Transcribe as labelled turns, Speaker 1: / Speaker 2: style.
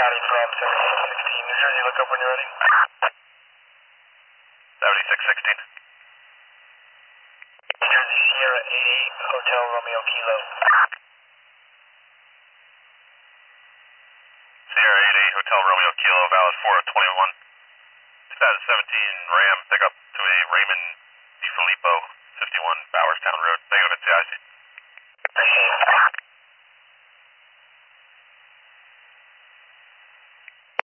Speaker 1: Scotty from 7616 New Jersey. Look up when you're ready.
Speaker 2: 7616.
Speaker 1: New Jersey Sierra 88 Hotel Romeo Kilo.
Speaker 2: Sierra 88 Hotel Romeo Kilo, valid 421. 2017 Ram pickup to a Raymond DeFilippo, 51 Bowerstown Road.